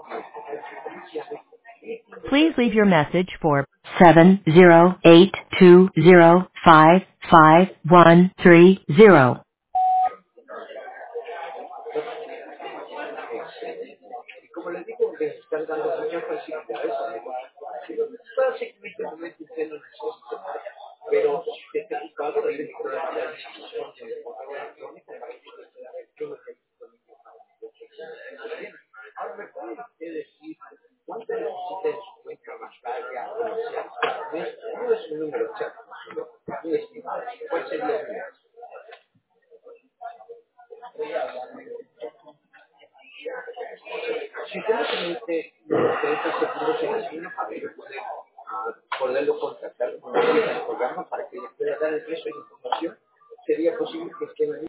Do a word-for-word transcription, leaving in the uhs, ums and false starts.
Please leave your message for seven zero eight two zero five five one three zero. Y como les digo, les están dando muchas facilidades a la básicamente el momento usted no necesita, pero este buscado debe de crear la decisión de correo electrónico para que usted pueda ver qué es lo que hay disponible para nosotros. Ahora, ¿me puede usted decir cuánto necesita en su cuenta bancaria comercial? No es, no es un número exacto, sino un estimado. ¿Cuál sería el número? Si usted no tiene treinta segundos en la línea para ello poder ah, poderlo contactar con el programa para que le pueda dar el resto de información, sería posible que esté en la